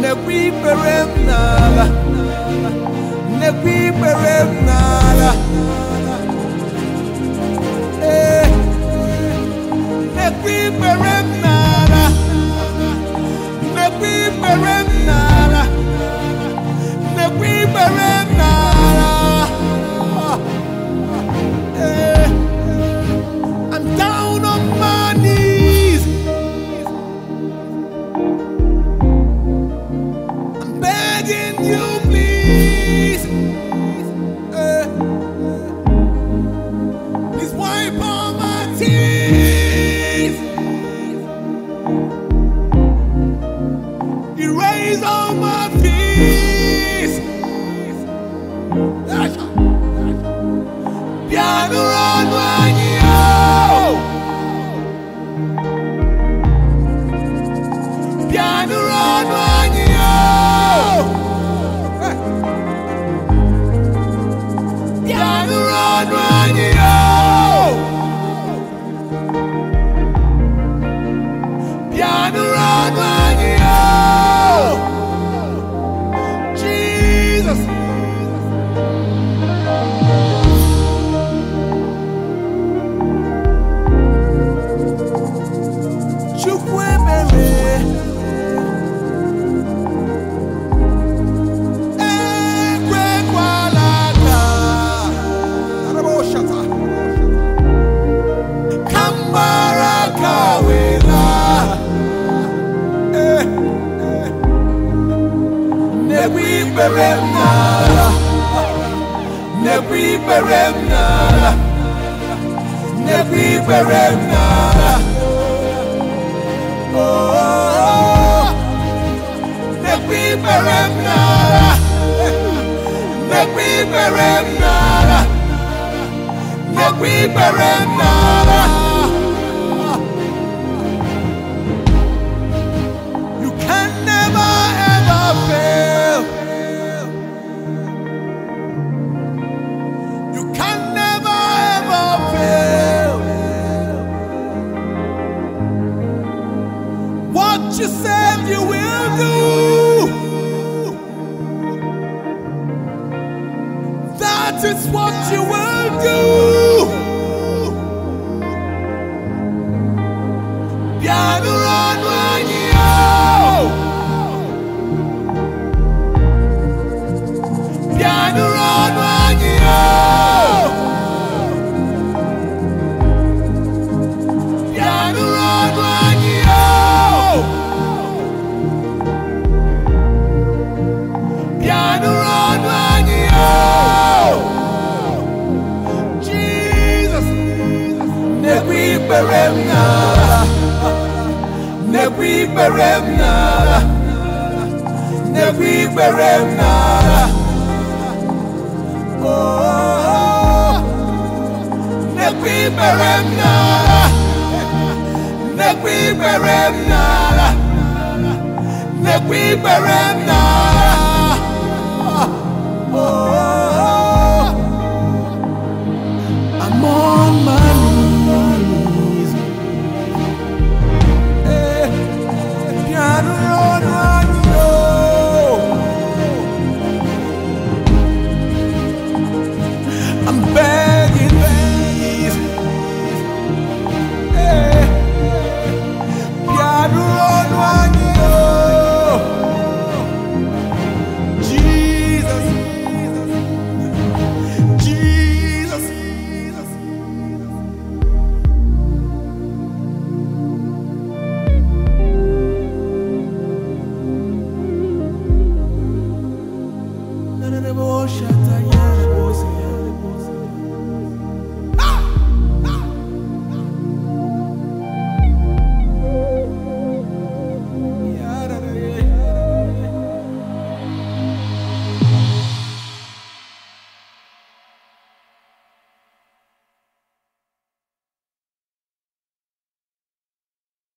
Nekwiperemnala, nekwiperemnala, nekwiperemnala, nekwiperemnala, nekwiperemnala. I'm down on my knees. I'm begging you, please. Please wipe all my tears. Erase all my fears. Piano run when you piano run when you piano run when you piano run when you Jesus. Nekwiperemnala, nekwiperemnala, nekwiperemnala. Oh, nekwiperemnala, nekwiperemnala, nekwiperemnala. You can never ever fail. You can never ever fail. What you said you will do, that is what you will do. Piano run when you piano run when you piano run when you piano run when you Jesus. Nekwiperemnala, nekwiperemnala, nekwiperemnala. Oh, nekwiperemnala, nekwiperemnala, nekwiperemnala.